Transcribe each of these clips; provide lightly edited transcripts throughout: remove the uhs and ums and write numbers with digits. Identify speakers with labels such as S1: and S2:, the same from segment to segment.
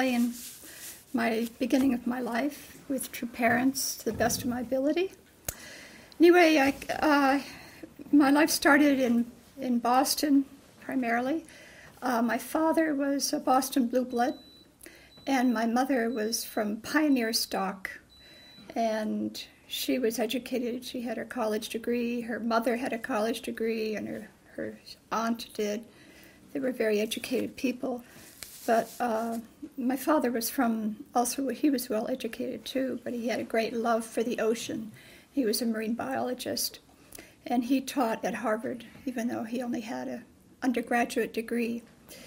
S1: explain my beginning of my life with true parents to the best of my ability. Anyway, my life started in Boston primarily. My father was a Boston blue blood, and my mother was from pioneer stock, and she was educated. She had her college degree. Her mother had a college degree, and her aunt did. They were very educated people. But my father was he was well educated too, but he had a great love for the ocean. He was a marine biologist, and he taught at Harvard, even though he only had an undergraduate degree.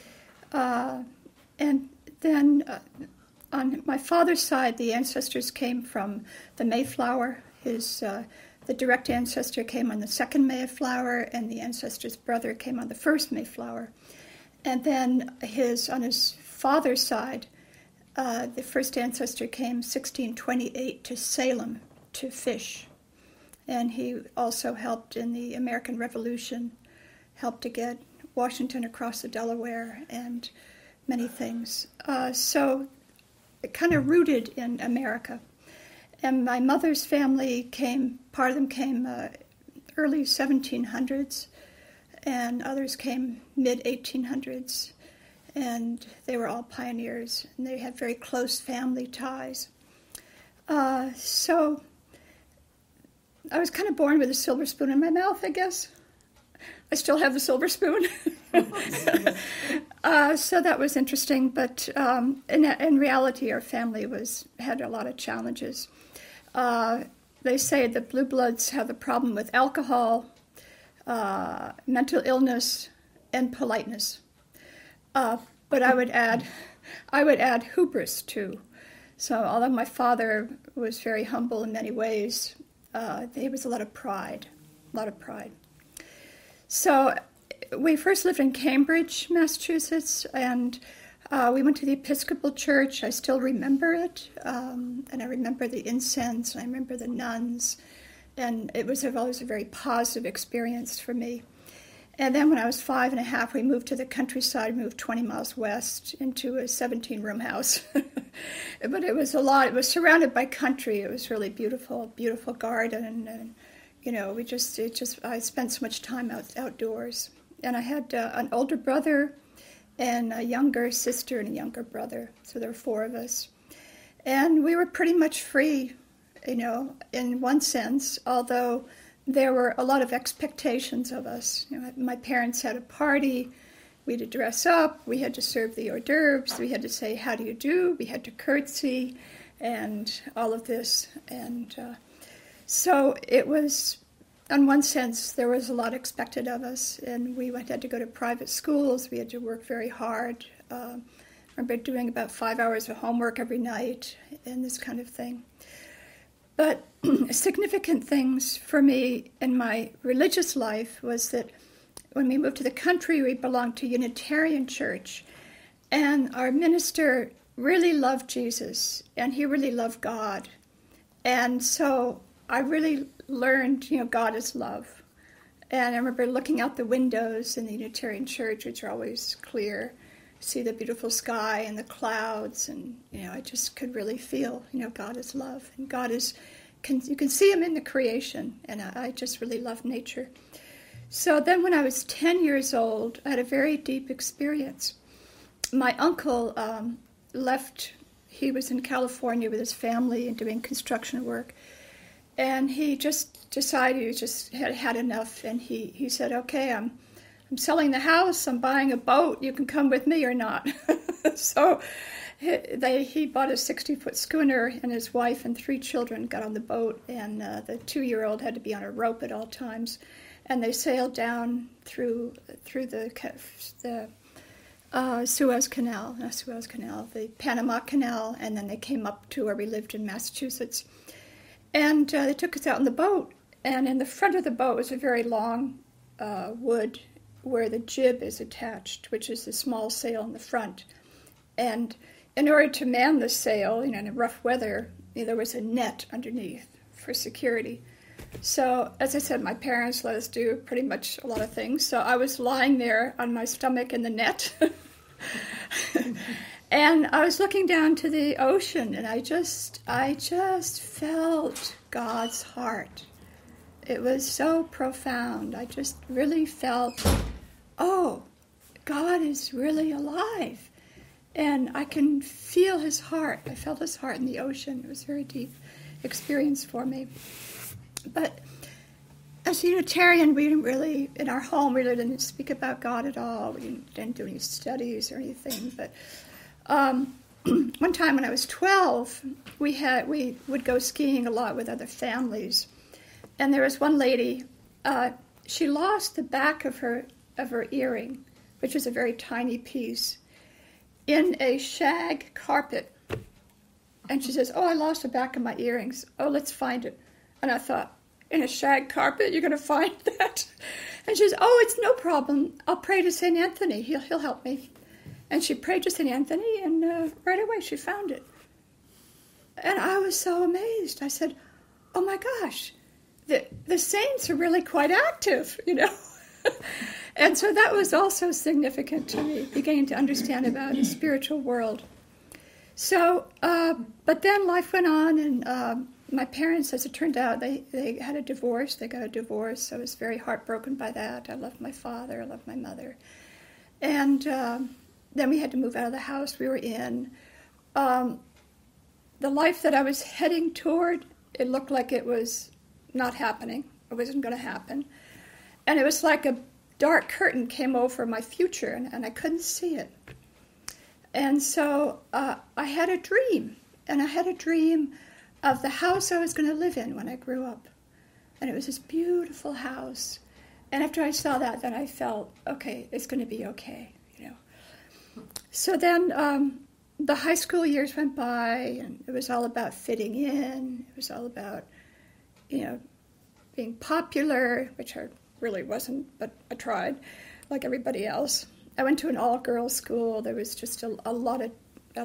S1: And then on my father's side, the ancestors came from the Mayflower. The direct ancestor came on the second Mayflower, and the ancestor's brother came on the first Mayflower. And then on his father's side, the first ancestor came 1628 to Salem to fish. And he also helped in the American Revolution, helped to get Washington across the Delaware and many things. So kind of rooted in America. And my mother's family part of them came early 1700s, and others came mid-1800s. And they were all pioneers, and they had very close family ties. So I was kind of born with a silver spoon in my mouth, I guess. I still have the silver spoon. So that was interesting, but in reality, our family had a lot of challenges. They say that blue bloods have the problem with alcohol, mental illness, and politeness. But I would add hubris too. So although my father was very humble in many ways, there was a lot of pride. So we first lived in Cambridge, Massachusetts, and we went to the Episcopal Church. I still remember it, and I remember the incense, and I remember the nuns, and it was always a very positive experience for me. And then when I was 5 and a half, we moved to the countryside, moved 20 miles west into a 17-room house. But it was a lot. It was surrounded by country. It was really beautiful, beautiful garden, and I spent so much time outdoors. And I had an older brother and a younger sister and a younger brother. So there were 4 of us. And we were pretty much free, in one sense, although there were a lot of expectations of us. My parents had a party. We had to dress up. We had to serve the hors d'oeuvres. We had to say, "How do you do?" We had to curtsy and all of this. And so it was, in one sense, there was a lot expected of us. And we had to go to private schools. We had to work very hard. I remember doing about 5 hours of homework every night and this kind of thing. But significant things for me in my religious life was that when we moved to the country, we belonged to Unitarian Church, and our minister really loved Jesus, and he really loved God. And so I really learned, God is love. And I remember looking out the windows in the Unitarian Church, which are always clear, see the beautiful sky and the clouds, and I just could really feel, God is love, and God is, you can see him in the creation, and I just really love nature. So then when I was 10 years old, I had a very deep experience. My uncle left. He was in California with his family and doing construction work, and he just decided he just had enough, and he said, "Okay, I'm selling the house, I'm buying a boat, you can come with me or not." So he bought a 60-foot schooner, and his wife and 3 children got on the boat, and the 2-year-old had to be on a rope at all times. And they sailed down through the Suez Canal, the Panama Canal, and then they came up to where we lived in Massachusetts. And they took us out in the boat, and in the front of the boat was a very long wood where the jib is attached, which is the small sail in the front. And in order to man the sail, in rough weather, there was a net underneath for security. So, as I said, my parents let us do pretty much a lot of things. So I was lying there on my stomach in the net. And I was looking down to the ocean, and I just felt God's heart. It was so profound. I just really felt, oh, God is really alive. And I can feel his heart. I felt his heart in the ocean. It was a very deep experience for me. But as a Unitarian, we didn't really, in our home, we really didn't speak about God at all. We didn't do any studies or anything. But one time when I was 12, we would go skiing a lot with other families. And there was one lady, she lost the back of her earring, which was a very tiny piece, in a shag carpet. And she says, oh, I lost the back of my earrings. Oh, let's find it. And I thought, in a shag carpet, you're going to find that? And she says, oh, it's no problem. I'll pray to St. Anthony. He'll help me. And she prayed to St. Anthony, and right away she found it. And I was so amazed. I said, oh my gosh, the saints are really quite active, you know. And so that was also significant to me, beginning to understand about the spiritual world. So, but then life went on, and my parents, as it turned out, they had a divorce. They got a divorce. I was very heartbroken by that. I loved my father. I loved my mother. And then we had to move out of the house we were in. The life that I was heading toward, it looked like it was not happening. It wasn't going to happen. And it was like a dark curtain came over my future, and I couldn't see it. And so I had a dream, and I had a dream of the house I was going to live in when I grew up. And it was this beautiful house. And after I saw that, then I felt, okay, it's going to be okay, you know. So then the high school years went by, and it was all about fitting in. It was all about, you know, being popular, which I really wasn't, but I tried, like everybody else. I went to an all-girls school. There was just a lot of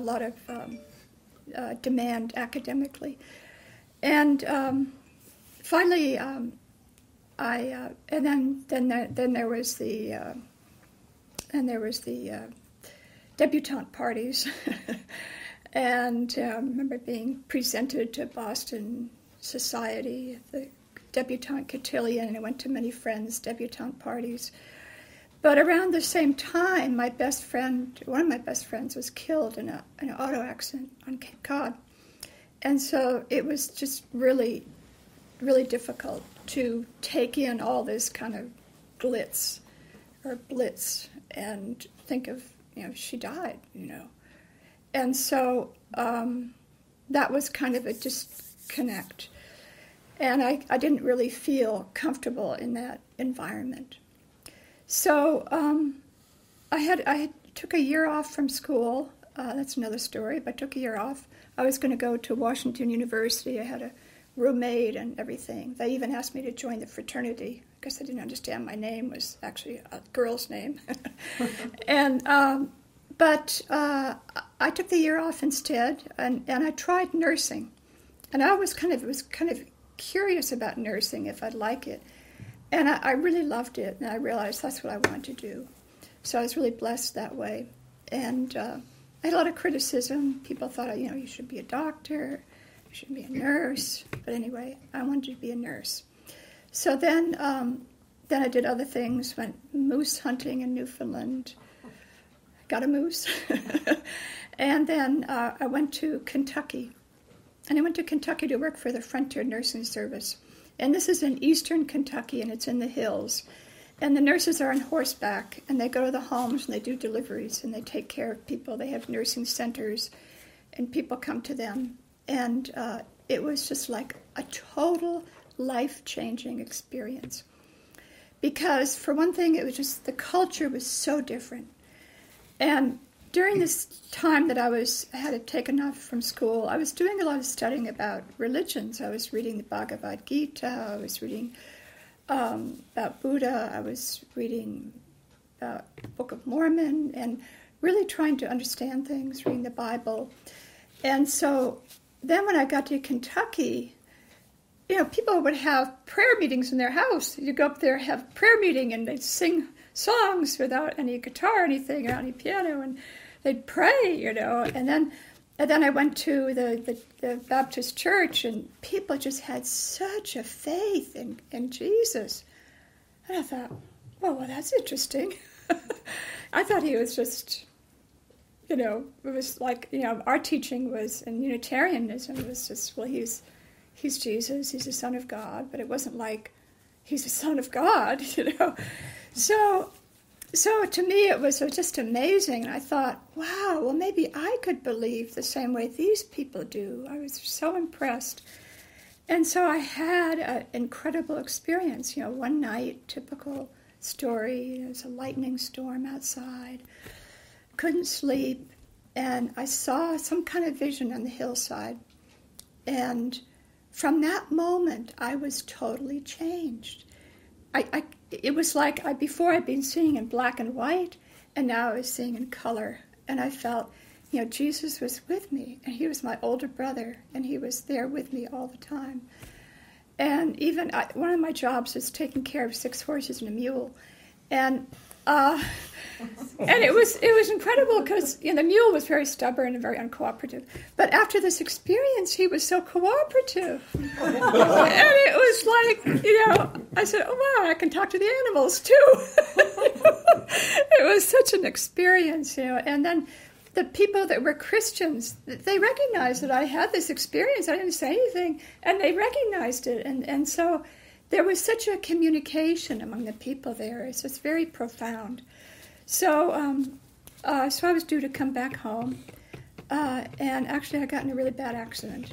S1: demand academically, and finally, and then there was the debutante parties, and I remember being presented to Boston Society, the debutante cotillion, and I went to many friends' debutante parties. But around the same time, one of my best friends was killed in an auto accident on Cape Cod. And so it was just really, really difficult to take in all this kind of glitz or blitz and think of, you know, she died, you know. And so that was kind of a disconnect. And I didn't really feel comfortable in that environment. So I took a year off from school. That's another story, but I took a year off. I was going to go to Washington University. I had a roommate and everything. They even asked me to join the fraternity because they didn't understand my name was actually a girl's name. And but I took the year off instead, and I tried nursing. And I was kind of curious about nursing, if I'd like it. And I really loved it, and I realized that's what I wanted to do. So I was really blessed that way. And I had a lot of criticism. People thought, you know, you should be a doctor, you should be a nurse. But anyway, I wanted to be a nurse. So then I did other things, went moose hunting in Newfoundland, got a moose. And then I went to Kentucky. And I went to Kentucky to work for the Frontier Nursing Service. And this is in eastern Kentucky, and it's in the hills. And the nurses are on horseback, and they go to the homes, and they do deliveries, and they take care of people. They have nursing centers, and people come to them. And it was just like a total life-changing experience. Because, for one thing, it was just the culture was so different. And during this time that I had taken off from school, I was doing a lot of studying about religions. I was reading the Bhagavad Gita. I was reading about Buddha. I was reading the Book of Mormon and really trying to understand things, reading the Bible. And so then when I got to Kentucky, you know, people would have prayer meetings in their house. You go up there, have a prayer meeting, and they'd sing songs without any guitar or anything, or any piano, and they'd pray, and then I went to the Baptist church, and people just had such a faith in Jesus. And I thought, well, that's interesting. I thought he was just, it was like, our teaching was, in Unitarianism, it was just, well, he's Jesus, he's the Son of God, but it wasn't like he's the Son of God, So to me, it was just amazing. And I thought, wow, well, maybe I could believe the same way these people do. I was so impressed. And so I had an incredible experience. One night, typical story, there was a lightning storm outside, couldn't sleep, and I saw some kind of vision on the hillside. And from that moment, I was totally changed. It was like before I'd been seeing in black and white, and now I was seeing in color. And I felt, Jesus was with me, and he was my older brother, and he was there with me all the time. And even one of my jobs was taking care of 6 horses and a mule, and it was incredible because the mule was very stubborn and very uncooperative. But after this experience, he was so cooperative, and it was like I said, "Oh wow, I can talk to the animals too." It was such an experience, and then the people that were Christians, they recognized that I had this experience. I didn't say anything, and they recognized it, and so there was such a communication among the people there. It's just very profound. So I was due to come back home, and actually I got in a really bad accident.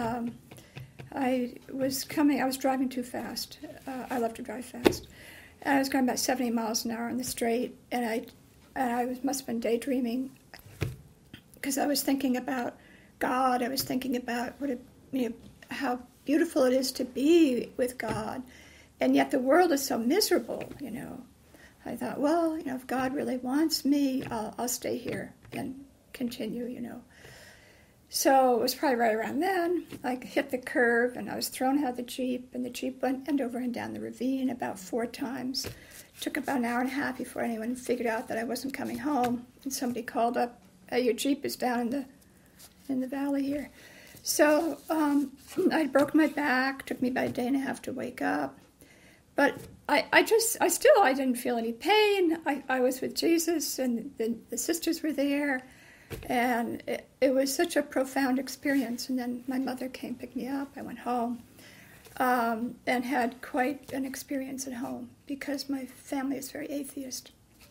S1: I was driving too fast. I love to drive fast. And I was going about 70 miles an hour on the straight, and I must have been daydreaming because I was thinking about God. I was thinking about how beautiful it is to be with God, and yet the world is so miserable, I thought, well, if God really wants me, I'll stay here and continue, So it was probably right around then, I hit the curve, and I was thrown out of the Jeep, and the Jeep went end over end down the ravine about 4 times. It took about an hour and a half before anyone figured out that I wasn't coming home, and somebody called up, hey, your Jeep is down in the valley here. So I broke my back, took me about a day and a half to wake up. But I didn't feel any pain. I was with Jesus, and the sisters were there, and it was such a profound experience. And then my mother came pick me up. I went home and had quite an experience at home because my family is very atheist.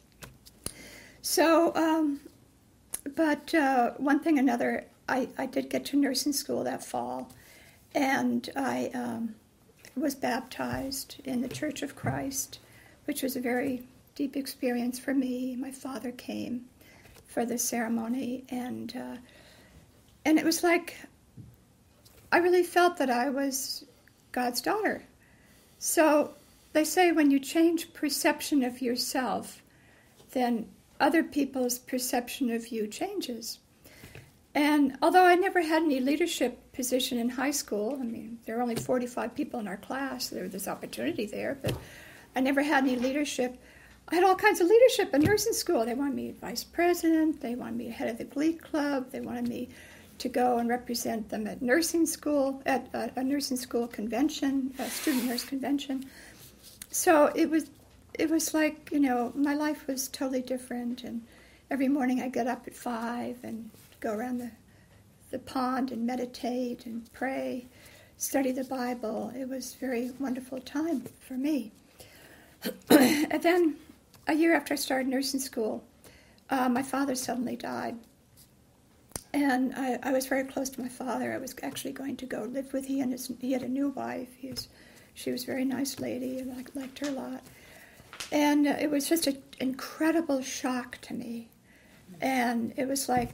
S1: So, but one thing or another, I did get to nursing school that fall, and I was baptized in the Church of Christ, which was a very deep experience for me. My father came for the ceremony, and it was like I really felt that I was God's daughter. So they say when you change perception of yourself, then other people's perception of you changes. And although I never had any leadership position in high school, there were only 45 people in our class, so there was this opportunity there, but I never had any leadership. I had all kinds of leadership in nursing school. They wanted me vice president, they wanted me head of the Glee Club, they wanted me to go and represent them at nursing school, at a nursing school convention, a student nurse convention. So it was like, my life was totally different, and every morning I get up at 5 and go around the pond and meditate and pray, study the Bible. It was a very wonderful time for me. And then a year after I started nursing school, my father suddenly died. And I was very close to my father. I was actually going to go live with him. He had a new wife. She was a very nice lady. I liked her a lot. And it was just an incredible shock to me. And it was like,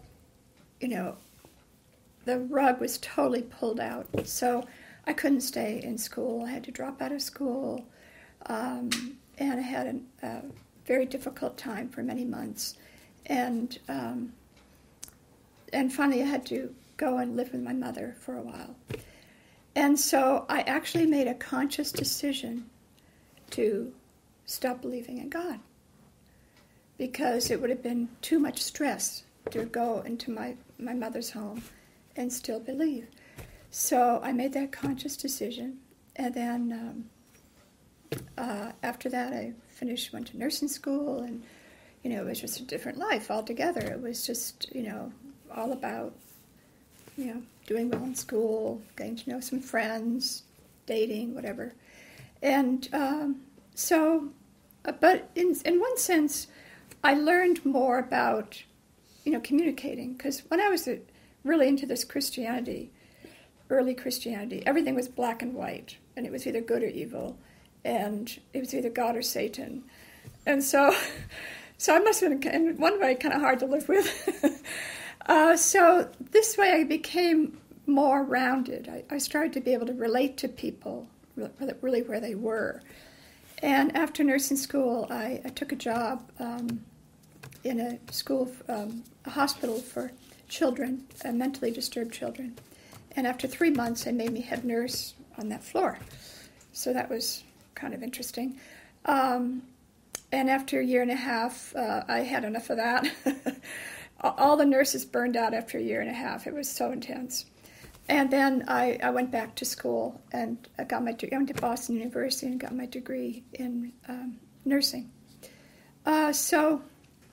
S1: the rug was totally pulled out. So I couldn't stay in school. I had to drop out of school. And I had a very difficult time for many months. And finally I had to go and live with my mother for a while. And so I actually made a conscious decision to stop believing in God, because it would have been too much stress to go into my mother's home and still believe. So I made that conscious decision, and then after that I went to nursing school, and it was just a different life altogether. It was just all about doing well in school, getting to know some friends, dating, whatever. And but in one sense, I learned more about communicating, because when I was really into this Christianity, early Christianity, everything was black and white, and it was either good or evil, and it was either God or Satan. And so I must have been, in one way, kind of hard to live with. So this way I became more rounded. I started to be able to relate to people really where they were. And after nursing school, I took a job in a school, a hospital for children, mentally disturbed children. And after 3 months, they made me head nurse on that floor. So that was kind of interesting. And after a year and a half, I had enough of that. All the nurses burned out after a year and a half. It was so intense. And then I went back to school and I went to Boston University and got my degree in nursing. So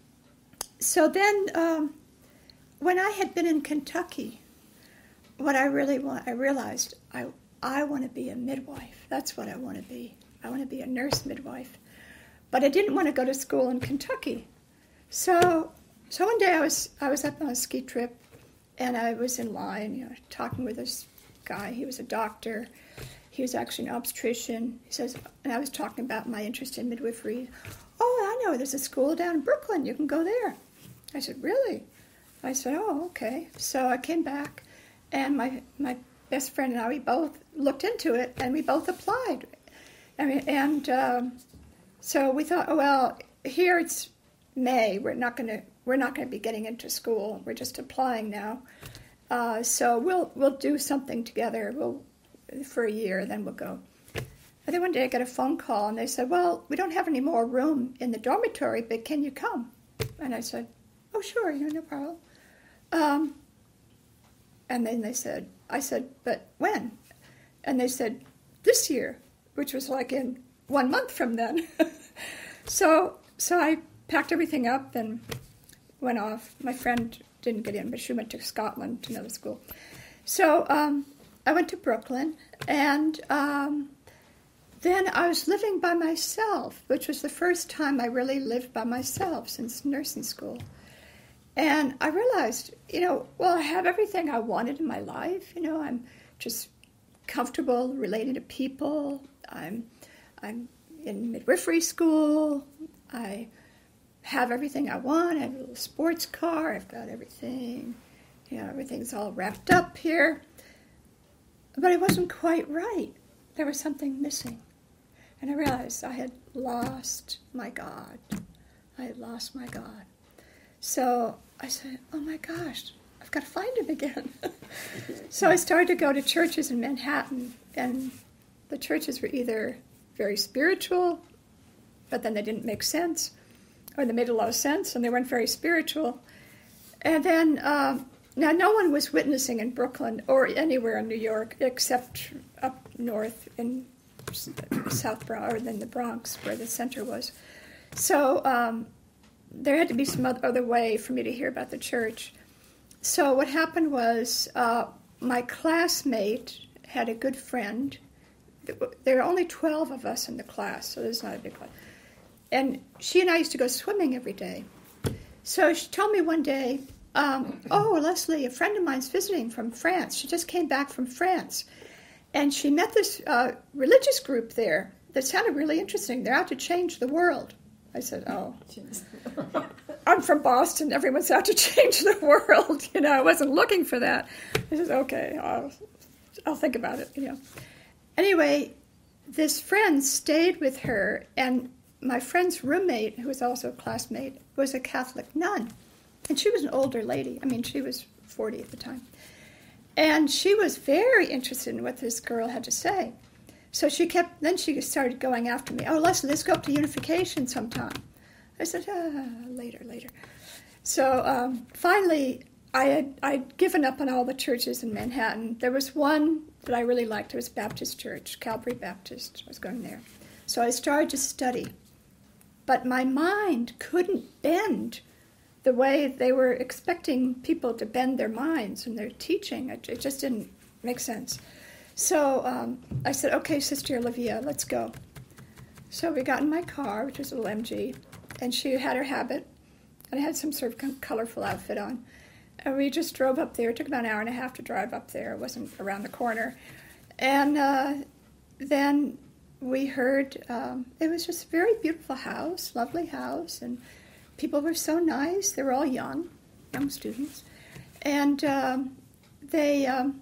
S1: then when I had been in Kentucky, what I realized I want to be a midwife. That's what I want to be. I want to be a nurse midwife. But I didn't want to go to school in Kentucky. So one day I was up on a ski trip, and I was in line, talking with this guy. He was a doctor. He was actually an obstetrician. He says, and I was talking about my interest in midwifery. Oh, I know, there's a school down in Brooklyn. You can go there. I said, really? I said, oh, okay. So I came back, and my best friend and I, we both looked into it, and we both applied. So we thought, oh, well, here it's May. We're not going to be getting into school. We're just applying now. So we'll do something together. For a year, then we'll go. And then one day I got a phone call, and they said, well, we don't have any more room in the dormitory, but can you come? And I said, oh, sure, no problem. And then I said, but when? And they said, this year, which was like in 1 month from then. So I packed everything up and went off. My friend didn't get in, but she went to Scotland to another school. So I went to Brooklyn, and then I was living by myself, which was the first time I really lived by myself since nursing school. And I realized, I have everything I wanted in my life. I'm just comfortable relating to people. I'm in midwifery school. I have everything I want. I have a little sports car. I've got everything. Everything's all wrapped up here. But it wasn't quite right. There was something missing. And I realized I had lost my God. I had lost my God. So I said, oh my gosh, I've got to find him again. So I started to go to churches in Manhattan, and the churches were either very spiritual, but then they didn't make sense, or they made a lot of sense, and they weren't very spiritual. And then, now no one was witnessing in Brooklyn or anywhere in New York except up north in South Bronx, or in the Bronx, where the center was. So there had to be some other way for me to hear about the church. So what happened was my classmate had a good friend. There were only 12 of us in the class, so there's not a big class. And she and I used to go swimming every day. So she told me one day, oh, Leslie, a friend of mine's visiting from France. She just came back from France. And she met this religious group there that sounded really interesting. They're out to change the world. I said, oh, I'm from Boston. Everyone's out to change the world. I wasn't looking for that. I said, okay, I'll think about it. Anyway, this friend stayed with her, and my friend's roommate, who was also a classmate, was a Catholic nun. And she was an older lady. She was 40 at the time. And she was very interested in what this girl had to say. So she started going after me. Oh, Leslie, let's go up to Unification sometime. I said, later. So finally, I'd given up on all the churches in Manhattan. There was one that I really liked. It was Baptist Church, Calvary Baptist. I was going there. So I started to study. But my mind couldn't bend the way they were expecting people to bend their minds in their teaching. It just didn't make sense. So I said, okay, Sister Olivia, let's go. So we got in my car, which was a little MG, and she had her habit, and I had some sort of colorful outfit on. And we just drove up there. It took about an hour and a half to drive up there. It wasn't around the corner. And then we heard, it was just a very beautiful house, lovely house, and people were so nice. They were all young students. And they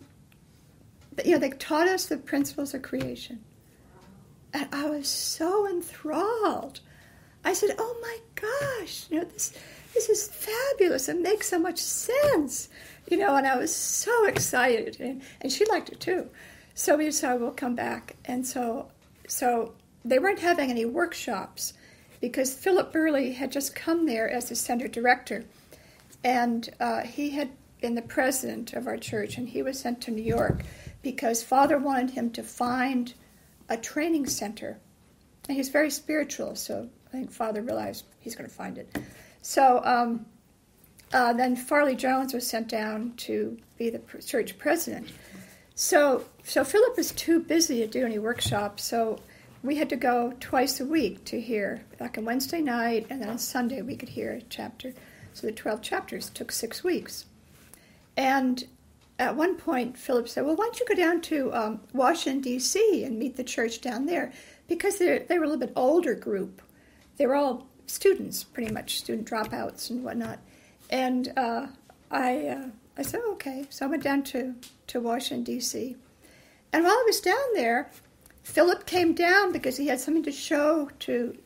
S1: taught us the principles of creation. And I was so enthralled. I said, oh my gosh, this is fabulous. It makes so much sense. And I was so excited. And she liked it too. So we decided we'll come back. And so they weren't having any workshops because Philip Burley had just come there as the center director. And he had been the president of our church, and he was sent to New York because Father wanted him to find a training center. And he's very spiritual, so I think Father realized he's going to find it. So then Farley Jones was sent down to be the church president. So Philip was too busy to do any workshops, so we had to go twice a week to hear, like on Wednesday night, and then on Sunday we could hear a chapter. So the 12 chapters took 6 weeks. And at one point, Philip said, well, why don't you go down to Washington, D.C. and meet the church down there? Because they were a little bit older group. They were all students, pretty much, student dropouts and whatnot. And I said, oh, okay. So I went down to Washington, D.C. And while I was down there, Philip came down because he had something to show to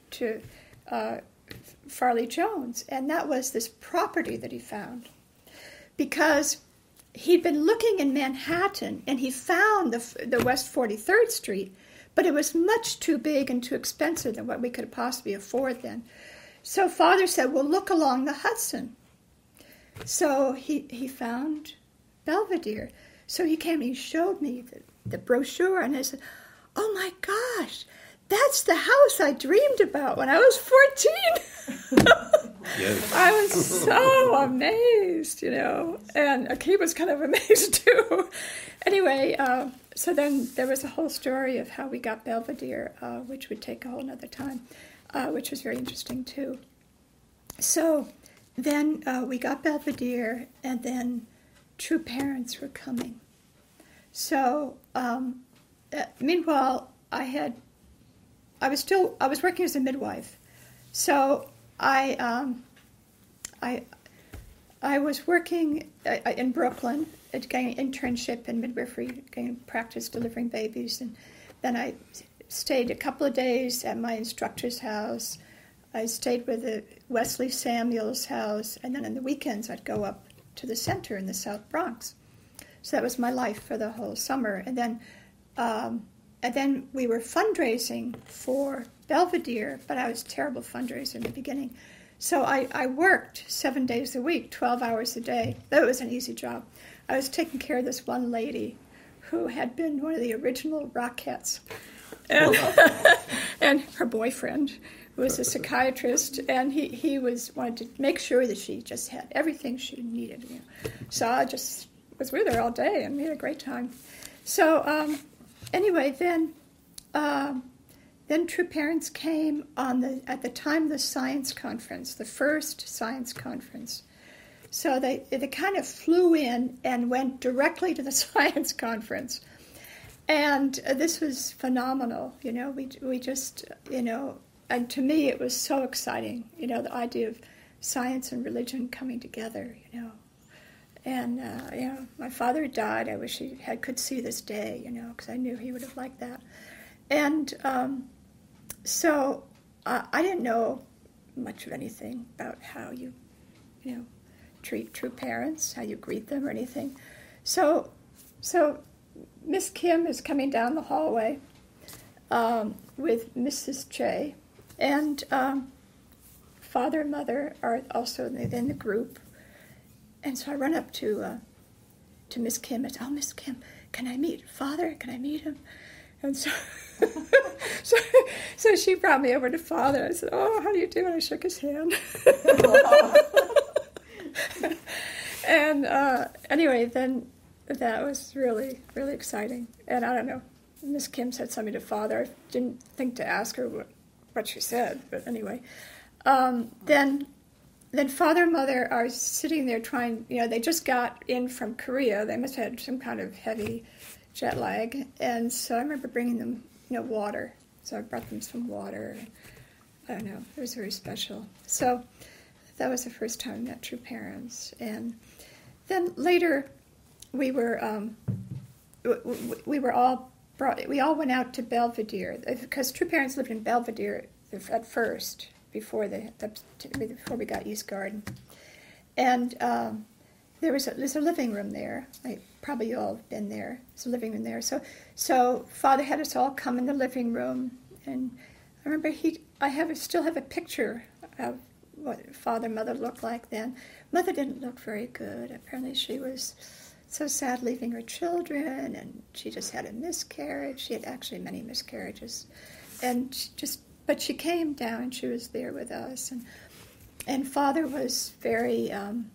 S1: Farley Jones. And that was this property that he found. Because he'd been looking in Manhattan, and he found the West 43rd Street, but it was much too big and too expensive than what we could possibly afford then. So Father said, well, look along the Hudson. So he found Belvedere. So he came and he showed me the brochure, and I said, oh my gosh, that's the house I dreamed about when I was 14.
S2: Yes.
S1: I was so amazed, and he was kind of amazed too. Anyway, so then there was a whole story of how we got Belvedere, which would take a whole other time, which was very interesting too. So then we got Belvedere, and then True Parents were coming. So meanwhile, I was working as a midwife, so I was working in Brooklyn, getting an internship in midwifery, getting practice delivering babies, and then I stayed a couple of days at my instructor's house. I stayed with the Wesley Samuels house, and then on the weekends I'd go up to the center in the South Bronx. So that was my life for the whole summer, and then we were fundraising for Belvedere, but I was a terrible fundraiser in the beginning. So I worked 7 days a week, 12 hours a day. That was an easy job. I was taking care of this one lady who had been one of the original Rockettes. And her boyfriend, who was a psychiatrist, and he wanted to make sure that she just had everything she needed. So I just was with her all day, and we had a great time. So anyway, then True Parents came at the time of the science conference, the first science conference. So they kind of flew in and went directly to the science conference. And this was phenomenal, we just, and to me it was so exciting, the idea of science and religion coming together, And, my father died. I wish he could see this day, because I knew he would have liked that. And so I didn't know much of anything about how you treat true parents, how you greet them or anything. So Miss Kim is coming down the hallway with Mrs. Che, and father and mother are also in the group. And so I run up to Miss Kim and say, "Oh, Miss Kim, can I meet Father? Can I meet him?" And so, so she brought me over to Father. I said, "Oh, how do you do?" And I shook his hand. And anyway, then that was really, really exciting. And I don't know, Miss Kim said something to Father. I didn't think to ask her what she said, but anyway. Then Father and Mother are sitting there trying, they just got in from Korea. They must have had some kind of heavy jet lag. And so I remember bringing them, water. So I brought them some water. I don't know, it was very special. So that was the first time I met True Parents. And then later we were all we all went out to Belvedere, because True Parents lived in Belvedere at first, before we got East Garden. And there's a living room there. Probably you all have been there. There's a living room there. So Father had us all come in the living room, and I remember I still have a picture of what Father and Mother looked like then. Mother didn't look very good. Apparently she was so sad leaving her children, and she just had a miscarriage. She had actually many miscarriages. But she came down and she was there with us. And Father was very,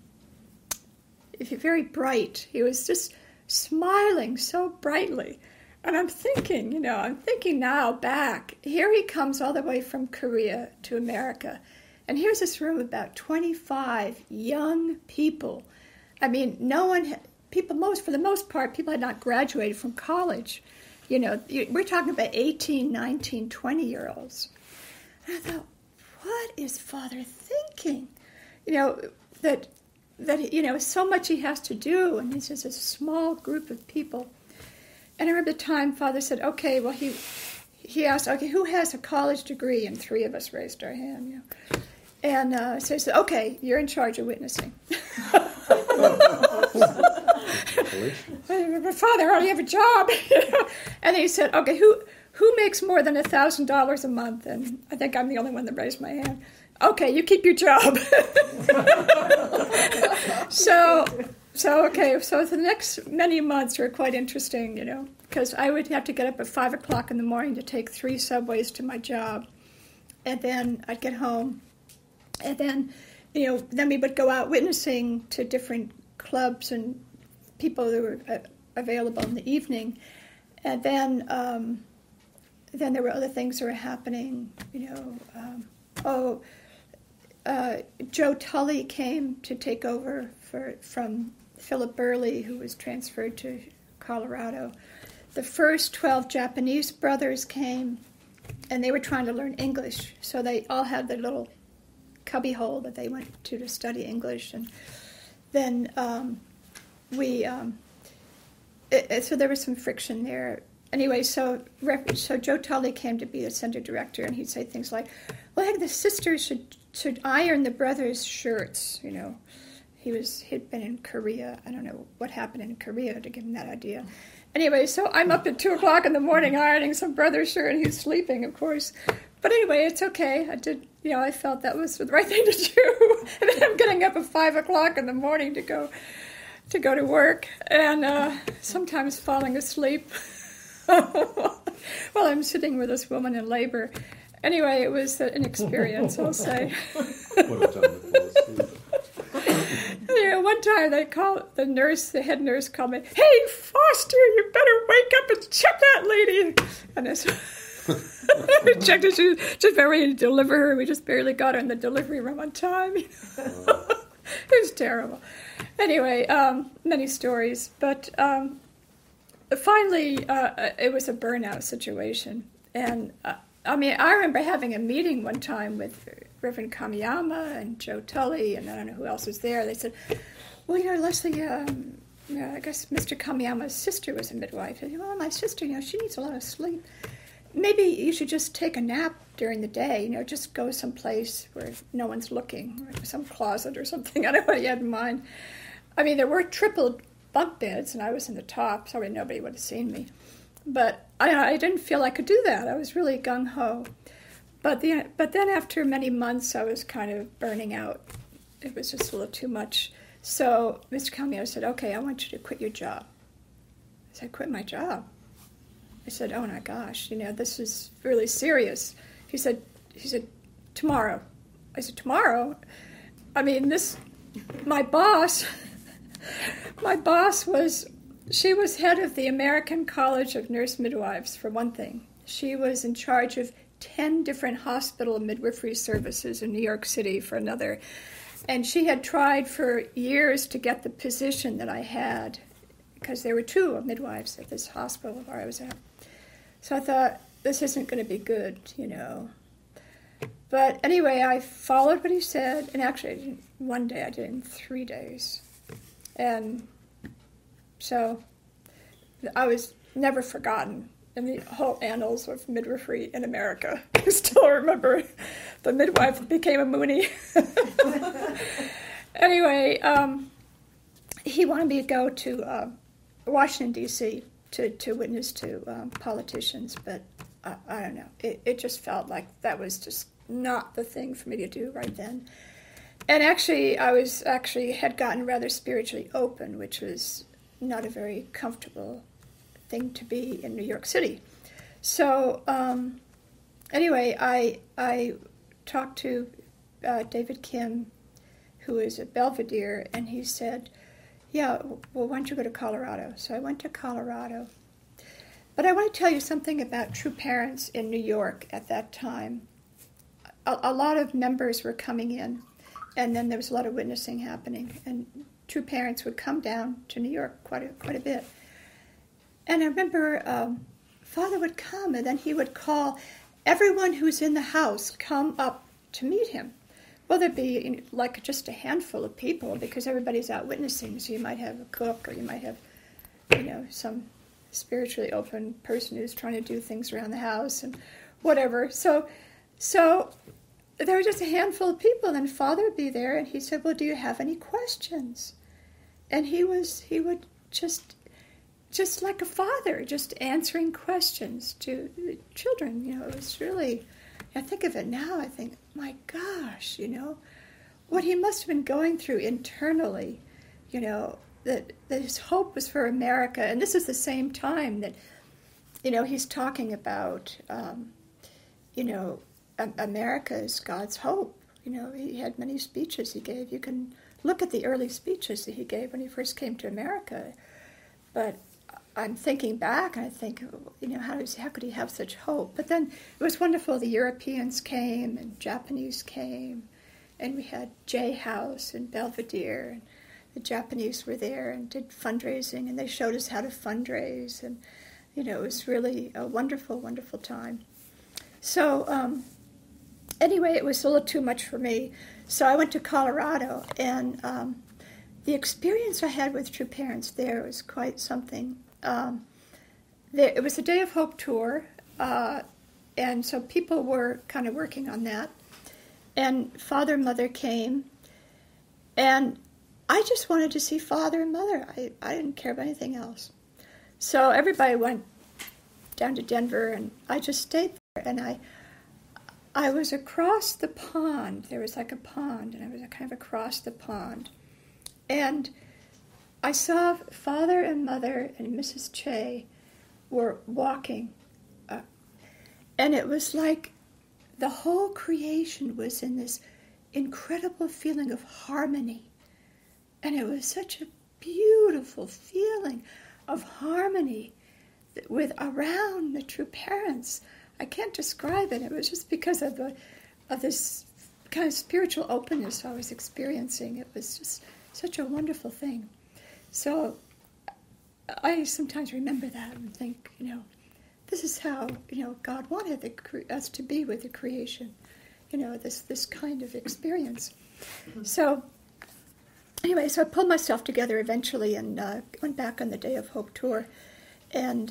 S1: very bright. He was just smiling so brightly. And I'm thinking now back, here he comes all the way from Korea to America. And here's this room of about 25 young people. I mean, for the most part, people had not graduated from college. We're talking about 18, 19, 20-year-olds. And I thought, what is Father thinking? That so much he has to do, and he's just a small group of people. And I remember the time Father said, okay, well, he asked, okay, who has a college degree? And 3 of us raised our hand, And so he said, okay, you're in charge of witnessing. But Father, I already have a job. And he said, okay, who makes more than $1,000 a month? And I think I'm the only one that raised my hand. Okay, you keep your job. So the next many months were quite interesting, because I would have to get up at 5 o'clock in the morning to take 3 subways to my job. And then I'd get home. And then, then we would go out witnessing to different clubs and people that were available in the evening. And then there were other things that were happening, Joe Tully came to take over from Philip Burley, who was transferred to Colorado. The first 12 Japanese brothers came, and they were trying to learn English. So they all had their little cubbyhole that they went to study English. And then so there was some friction there. Anyway, so Joe Tully came to be the center director, and he'd say things like, well, I think the sisters should iron the brothers' shirts, He'd been in Korea. I don't know what happened in Korea to give him that idea. Anyway, so I'm up at 2 o'clock in the morning ironing some brother's shirt, and he's sleeping, of course. But anyway, it's okay. I did, I felt that was the right thing to do. And then I'm getting up at 5 o'clock in the morning to go to work, and sometimes falling asleep while I'm sitting with this woman in labor. Anyway, it was an experience, I'll say.
S2: What a time to fall asleep.
S1: One time the head nurse called me, "Hey, Foster, you better wake up and check that lady." And I checked her. She was just about ready to deliver her. We just barely got her in the delivery room on time. It was terrible. Anyway, many stories. But finally, it was a burnout situation. And, I remember having a meeting one time with Reverend Kamiyama and Joe Tully, and I don't know who else was there. They said, well, Leslie, I guess Mr. Kamiyama's sister was a midwife. I said, well, my sister, she needs a lot of sleep. Maybe you should just take a nap during the day, just go someplace where no one's looking, or some closet or something. I don't know what he had in mind. There were triple bunk beds, and I was in the top, so nobody would have seen me. But I didn't feel I could do that. I was really gung-ho. But then after many months, I was kind of burning out. It was just a little too much. So Mr. Calmiero said, okay, I want you to quit your job. I said, quit my job? I said, oh my gosh, this is really serious. He said, tomorrow. I said, tomorrow? I mean, my boss she was head of the American College of Nurse Midwives, for one thing. She was in charge of 10 different hospital midwifery services in New York City, for another. And she had tried for years to get the position that I had, because there were 2 midwives at this hospital where I was at. So I thought, this isn't going to be good, But anyway, I followed what he said, and actually, one day I did it in 3 days. And so I was never forgotten in the whole annals of midwifery in America. I still remember the midwife that became a Mooney. Anyway, he wanted me to go to Washington, D.C. to witness to politicians, but I don't know. It just felt like that was just not the thing for me to do right then. And actually, I had gotten rather spiritually open, which was not a very comfortable thing to be in New York City. So anyway, I talked to David Kim, who is at Belvedere, and he said, yeah, well, why don't you go to Colorado? So I went to Colorado. But I want to tell you something about True Parents in New York at that time. A lot of members were coming in, and then there was a lot of witnessing happening, and True Parents would come down to New York quite a bit. And I remember Father would come, and then he would call everyone who's in the house come up to meet him. Well, there'd be like just a handful of people because everybody's out witnessing, so you might have a cook, or you might have, some spiritually open person who's trying to do things around the house and whatever. So there were just a handful of people, and Father would be there, and he said, well, do you have any questions? And he would just like a father, just answering questions to the children. It was really, I think of it now, I think, my gosh, what he must have been going through internally, that his hope was for America. And this is the same time that, he's talking about, America is God's hope. He had many speeches he gave. You can look at the early speeches that he gave when he first came to America. But I'm thinking back, and I think, how could he have such hope? But then it was wonderful. The Europeans came, and Japanese came, and we had J House and Belvedere, and the Japanese were there and did fundraising, and they showed us how to fundraise, and it was really a wonderful, wonderful time. So anyway, it was a little too much for me. So I went to Colorado, and the experience I had with True Parents there was quite something. It was a Day of Hope tour, and so people were kind of working on that. And Father and Mother came, and I just wanted to see Father and Mother. I didn't care about anything else. So everybody went down to Denver, and I just stayed there. And I was across the pond. There was like a pond, and I was kind of across the pond. And I saw Father and Mother and Mrs. Che were walking. And it was like the whole creation was in this incredible feeling of harmony. And it was such a beautiful feeling of harmony with around the True Parents. I can't describe it. It was just because of this kind of spiritual openness I was experiencing. It was just such a wonderful thing. So I sometimes remember that and think, this is how, God wanted us to be with the creation, this kind of experience. So anyway, so I pulled myself together eventually and went back on the Day of Hope tour and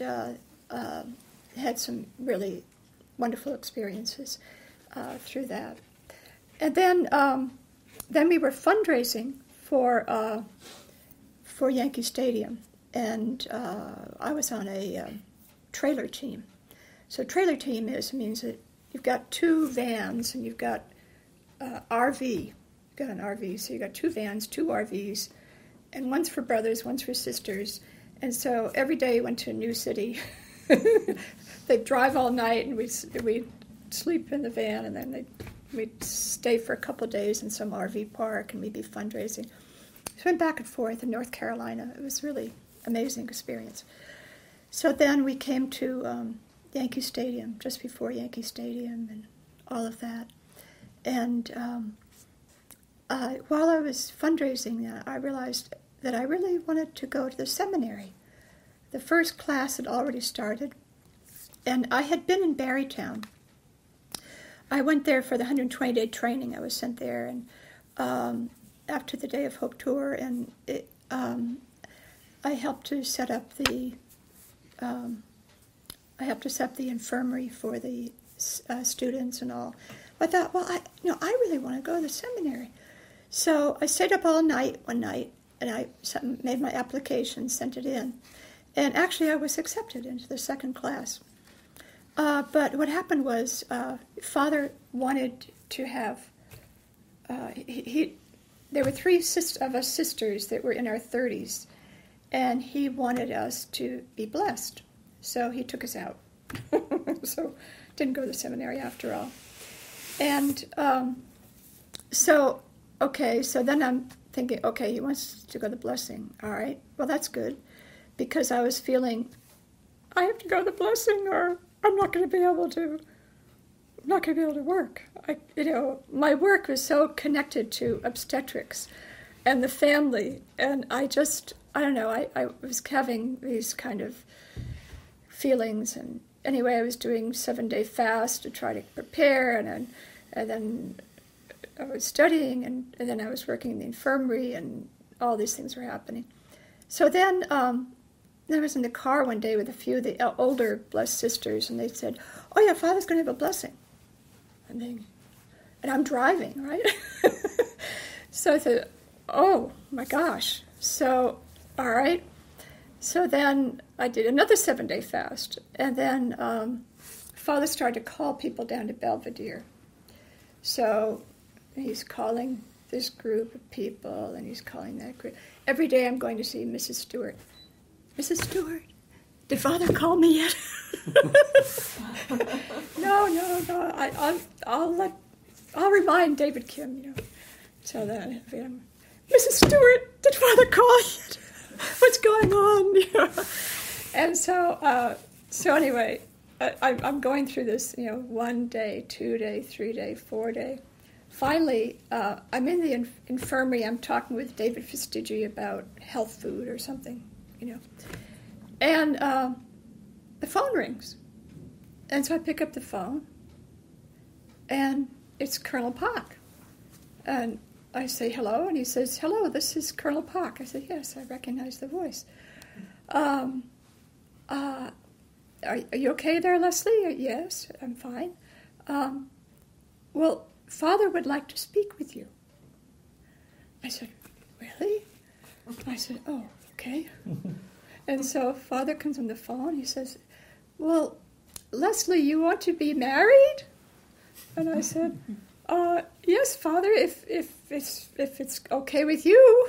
S1: had some really wonderful experiences through that. And then we were fundraising for Yankee Stadium, and I was on a trailer team. So trailer team means that you've got 2 vans, and you've got RV. You've got an RV, so you've got 2 vans, 2 RVs, and one's for brothers, one's for sisters. And so every day went to a new city. They'd drive all night, and we'd sleep in the van, and then we'd stay for a couple of days in some RV park, and we'd be fundraising. So went back and forth in North Carolina. It was really amazing experience. So then we came to Yankee Stadium, just before Yankee Stadium, and all of that. And while I was fundraising, I realized that I really wanted to go to the seminary. The first class had already started, and I had been in Barrytown. I went there for the 120-day training. I was sent there, and after the Day of Hope tour, and I helped to set up the infirmary for the students and all. I thought, well, I really want to go to the seminary. So I stayed up all night one night, and I made my application, sent it in. And actually, I was accepted into the second class. But what happened was, Father wanted to have, there were 3 of us sisters that were in our 30s, and he wanted us to be blessed. So he took us out. So didn't go to the seminary after all. And so then I'm thinking, okay, he wants to go to the blessing. All right, well, that's good, because I was feeling, I have to go to the blessing, or I'm not going to be able to work. My work was so connected to obstetrics and the family, and I don't know, I was having these kind of feelings, and anyway, I was doing 7-day fast to try to prepare, and then I was studying, and then I was working in the infirmary, and all these things were happening. So then I was in the car one day with a few of the older blessed sisters, and they said, oh yeah, Father's going to have a blessing. And I'm driving, right? So I said, oh my gosh. So, all right. So then I did another 7-day fast, and then Father started to call people down to Belvedere. So he's calling this group of people, and he's calling that group. Every day I'm going to see Mrs. Stewart. Mrs. Stewart, did Father call me yet? No. I'll remind David Kim, So then, Mrs. Stewart, did Father call yet? What's going on? And so anyway, I'm going through this, 1 day, 2 day, 3 day, 4 day. Finally, I'm in the infirmary. I'm talking with David Fastigi about health food or something, And the phone rings. And so I pick up the phone, and it's Colonel Pock. And I say, hello, and he says, hello, this is Colonel Pock. I said, yes, I recognize the voice. Are you okay there, Leslie? Yes, I'm fine. Well, Father would like to speak with you. I said, really? I said, oh, okay. And so Father comes on the phone. He says, well, Leslie, you want to be married? And I said, yes, Father, if it's okay with you.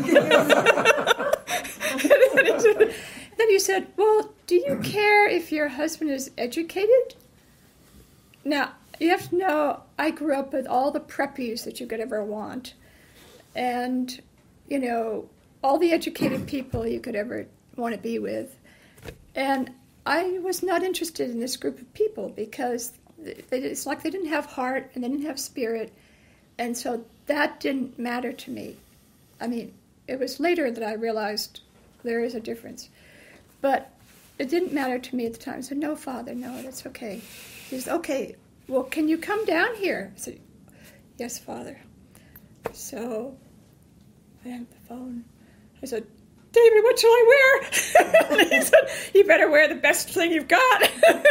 S1: Then he said, well, do you care if your husband is educated? Now, you have to know, I grew up with all the preppies that you could ever want. And, all the educated people you could ever want to be with. And I was not interested in this group of people because it's like they didn't have heart and they didn't have spirit. And so that didn't matter to me. I mean, it was later that I realized there is a difference. But it didn't matter to me at the time. I said, no, Father, no, that's okay. He said, okay, well, can you come down here? I said, yes, Father. So I had the phone. I said, David, what shall I wear? And he said, you better wear the best thing you've got.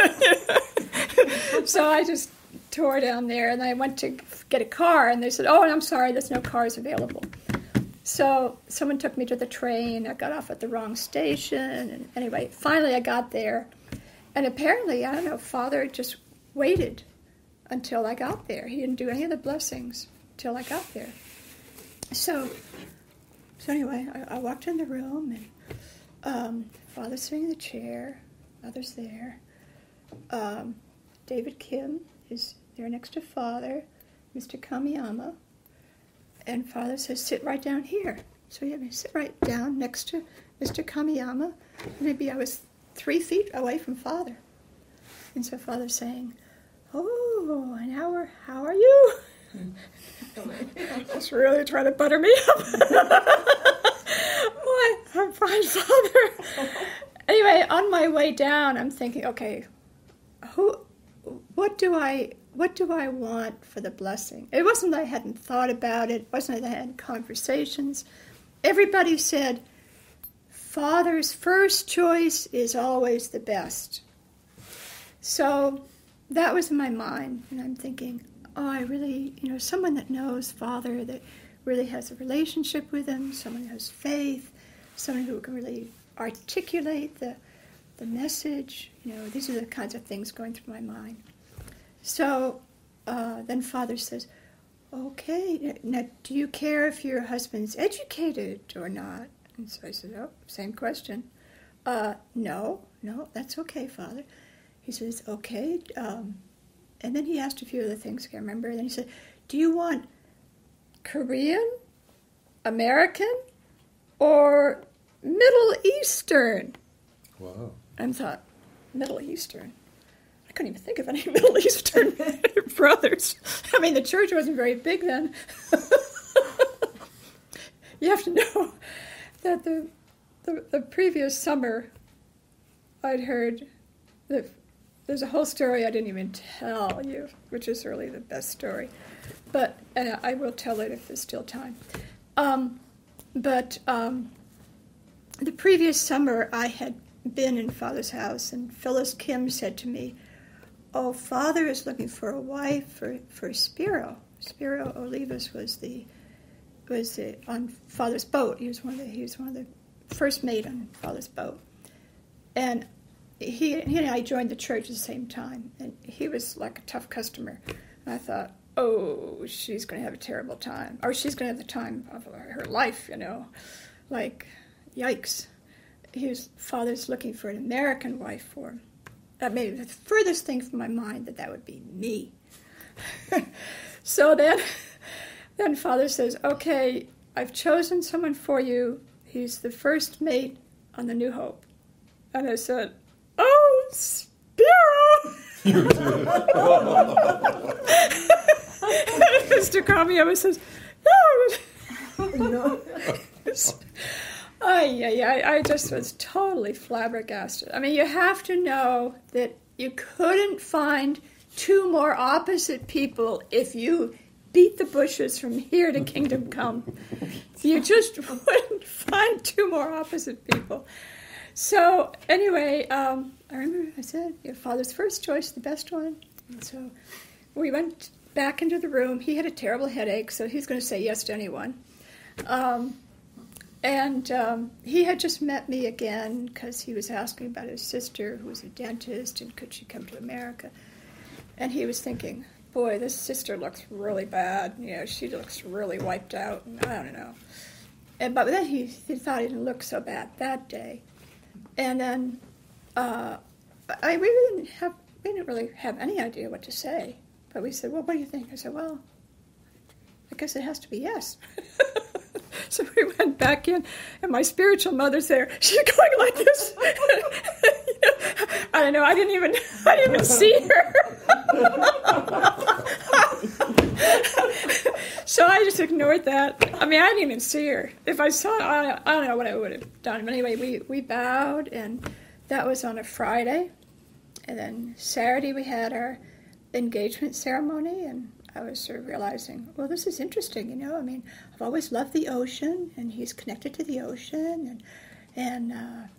S1: So I just tore down there, and I went to get a car, and they said, oh, I'm sorry, there's no cars available. So someone took me to the train. I got off at the wrong station, and anyway, finally I got there. And apparently, I don't know, Father just waited until I got there. He didn't do any of the blessings until I got there. So anyway, I walked in the room, and Father's sitting in the chair, Mother's there. David Kim is there next to Father, Mr. Kamiyama, and Father says, sit right down here. So he had me sit right down next to Mr. Kamiyama. Maybe I was 3 feet away from Father. And so Father's saying, oh, and how are you? Just really trying to butter me up. Boy, I'm fine, Father. Anyway, on my way down, I'm thinking, okay, what do I want for the blessing? It wasn't that I hadn't thought about it. It wasn't that I had conversations. Everybody said, Father's first choice is always the best. So that was in my mind, and I'm thinking, oh, I really, someone that knows Father, that really has a relationship with him, someone who has faith, someone who can really articulate the message. These are the kinds of things going through my mind. So then Father says, okay, now do you care if your husband's educated or not? And so I said, oh, same question. No, that's okay, Father. He says, okay. And then he asked a few other things, I can't remember. And then he said, do you want Korean, American, or Middle Eastern?
S2: Wow.
S1: And I thought, Middle Eastern? I couldn't even think of any Middle Eastern brothers. I mean, the church wasn't very big then. You have to know that the previous summer, I'd heard that there's a whole story I didn't even tell you, which is really the best story. But I will tell it if there's still time. But the previous summer, I had been in Father's house, and Phyllis Kim said to me, oh, Father is looking for a wife for Spiro. Spiro Olivas was on Father's boat. He was one of the first mate on Father's boat. And he and I joined the church at the same time, and he was like a tough customer. And I thought, oh, she's going to have a terrible time, or she's going to have the time of her life, like, yikes. Father's looking for an American wife for him. That made the furthest thing from my mind that would be me. So then Father says, okay, I've chosen someone for you. He's the first mate on the New Hope. And I said, oh, Spiro! Mr. Kamiyama says, no. I just was totally flabbergasted. I mean, you have to know that you couldn't find two more opposite people if you beat the bushes from here to Kingdom Come. You just wouldn't find two more opposite people. So anyway, I remember I said, your Father's first choice, the best one. And so we went back into the room. He had a terrible headache, so he's going to say yes to anyone. And he had just met me again because he was asking about his sister, who was a dentist, and could she come to America. And he was thinking, boy, this sister looks really bad. She looks really wiped out. And I don't know. But then he thought he didn't look so bad that day. And then we didn't really have any idea what to say. But we said, well, what do you think? I said, well, I guess it has to be yes. So we went back in, and my spiritual mother's there. She's going like this. I don't know. I didn't even see her. So I just ignored that. I mean, I didn't even see her. If I saw her, I don't know what I would have done. But anyway, we bowed, and that was on a Friday. And then Saturday we had our engagement ceremony, and I was sort of realizing, well, this is interesting, I mean, I've always loved the ocean, and he's connected to the ocean, and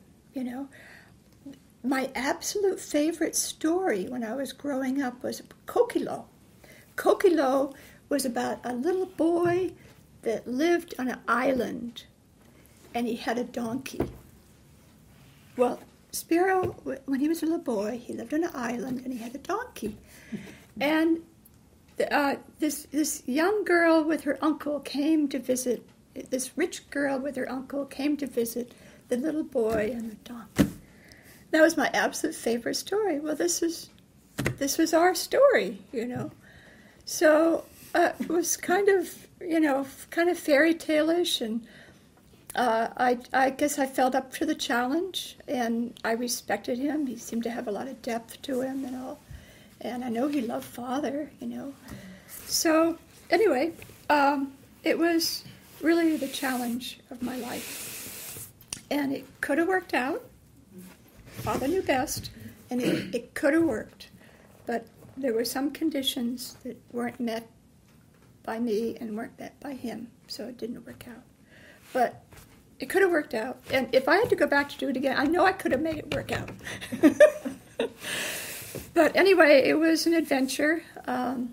S1: my absolute favorite story when I was growing up was Kokilo. Kokilo was about a little boy that lived on an island, and he had a donkey. Well, Spiro, when he was a little boy, he lived on an island, and he had a donkey. And this young girl with her uncle came to visit. This rich girl with her uncle came to visit the little boy and the donkey. That was my absolute favorite story. Well, this was our story, you know. So it was kind of fairy tale-ish, and I guess I felt up to the challenge, and I respected him. He seemed to have a lot of depth to him and all. And I know he loved Father, you know. So anyway, it was really the challenge of my life. And it could have worked out. Father knew best, and it could have worked. But there were some conditions that weren't met by me and weren't met by him, so it didn't work out. But it could have worked out. And if I had to go back to do it again, I know I could have made it work out. But anyway, it was an adventure. But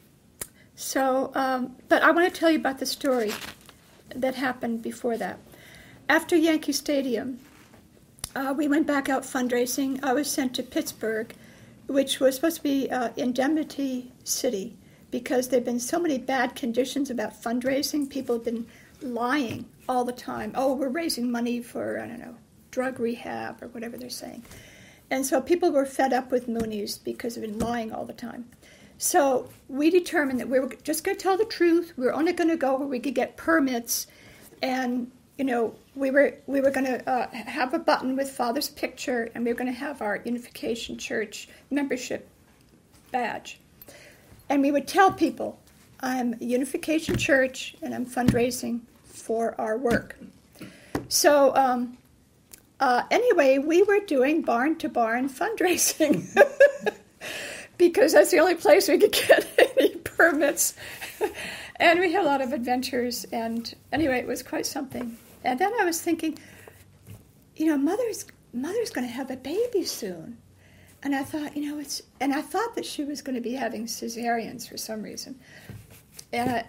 S1: I want to tell you about the story that happened before that. After Yankee Stadium, we went back out fundraising. I was sent to Pittsburgh, which was supposed to be Indemnity City, because there have been so many bad conditions about fundraising. People have been lying all the time. Oh, we're raising money for, I don't know, drug rehab or whatever they're saying. And so people were fed up with Mooney's because they've been lying all the time. So we determined that we were just going to tell the truth. We were only going to go where we could get permits. And, you know, we were going to have a button with Father's picture, and we were going to have our Unification Church membership badge. And we would tell people, I'm a Unification Church, and I'm fundraising for our work. So anyway, we were doing barn-to-barn fundraising because that's the only place we could get any permits. And we had a lot of adventures, and anyway, it was quite something. And then I was thinking, you know, Mother's going to have a baby soon. And I thought, you know, I thought that she was going to be having cesareans for some reason. And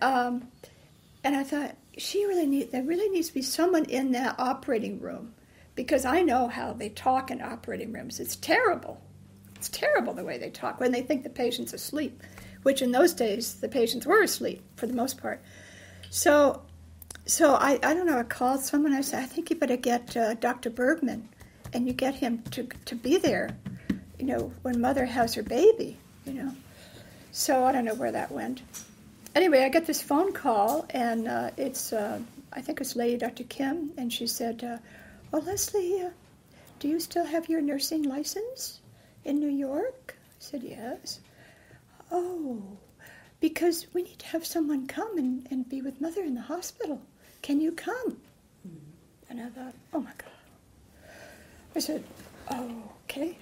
S1: I thought, there really needs to be someone in that operating room, because I know how they talk in operating rooms. It's terrible. It's terrible the way they talk when they think the patient's asleep, which in those days the patients were asleep for the most part. So I don't know, I called someone. I said, I think you better get Dr. Bergman, and you get him to be there, you know, when Mother has her baby, you know. So I don't know where that went. Anyway, I get this phone call, and it's, I think it's Lady Dr. Kim, and she said, well, Leslie, do you still have your nursing license in New York? I said, yes. Oh, because we need to have someone come and be with Mother in the hospital. Can you come? And I thought, oh, my God. I said, oh, okay.